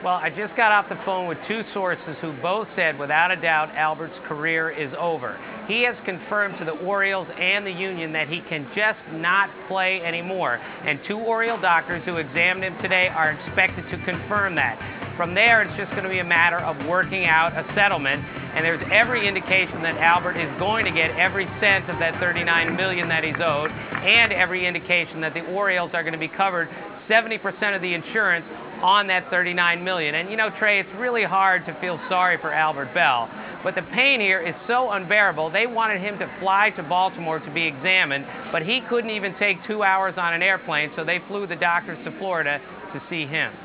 Well, I just got off the phone with two sources who both said, without a doubt, Albert's career is over. He has confirmed to the Orioles and the union that he can just not play anymore. And two Oriole doctors who examined him today are expected to confirm that. From there, it's just going to be a matter of working out a settlement. And there's every indication that Albert is going to get every cent of that $39 million that he's owed, and every indication that the Orioles are going to be covered 70% of the insurance on that $39 million. And you know, Trey, it's really hard to feel sorry for Albert Belle, but the pain here is so unbearable. They wanted him to fly to Baltimore to be examined, but he couldn't even take 2 hours on an airplane, so they flew the doctors to Florida to see him.